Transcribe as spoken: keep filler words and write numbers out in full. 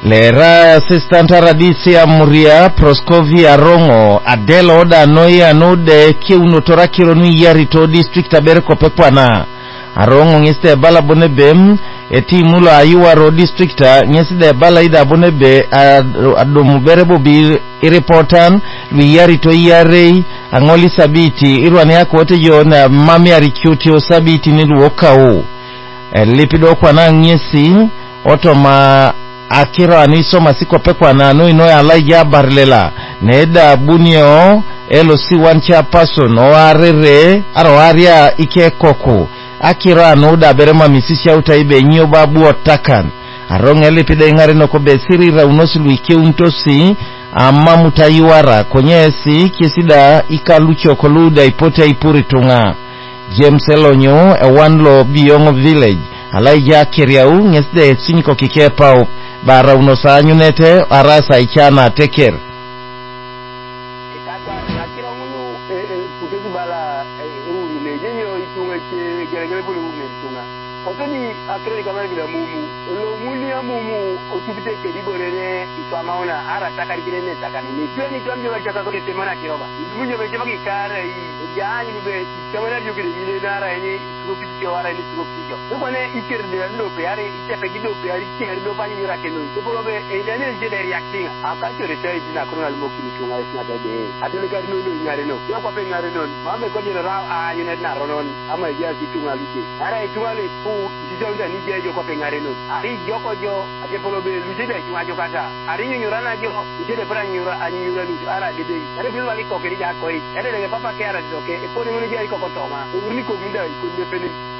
Lera assistant radisia Muria Proscovia Rongo Adelo Oda Noya Node Kiuno Torakiro Nui Yarito District Aberko Pekwana Arongo ngiste bala bonebem eti mulo ayuwa ro district nyeside bala ida bonebe adomu berebo bi reportan wi yarito yare angoli sabiti irwani yako wote jona mami aricuti o sabiti niluokao lipido kwa na nyesi otoma akira aniso masiko pekwa na no ino ya laija barlela neda bunio elo si wancha person o arere aro aria ike koko akira no da berema misisi auta ibe nyo babu otakan aronge lipide ngare no ko besiri ra unosi luike untosi amma mutayiwara konyesi kisida ikalucho koluda ipote ipuri tunga James Elonyo e wanlo biyongo village alaija kiriau ngesde sinko kikepa bara unosa nyunete arasa ichana teker akira munu kutezi bala uru lejenyo itunga che geregere bulu umetunga otoni akire kamera bila mumu lo muli ya mumu otubite kediborene itwamaona ara takarigire ne takani ni twani twamje bachaka ko temana kiroba munyo beje bakikara i jani be kamera yugire ile nara ni tropiki wara ni tropiki ko ne ikerde ndo pe ari itepe gido pe ari kiri do bani mira keno ko bobe e dane je de reacting akacho retay dina ko ngal mokki tunga isna de adole ka no no ngare no yo ko pe ngare non mame ko jira ra a yune na ronon ama ya ki tunga lite ara e tunga le fu dijonda ni je yo ko pe ngare no ari joko jo ate polobe luje de tunga jo kata ari nyura na jo luje de bran nyura anyura lu ara de de ari bi wali ko ke ja ko i ari de papa ke ara do ke e ko ni ni je ko ko toma urni ko munda ko ne pele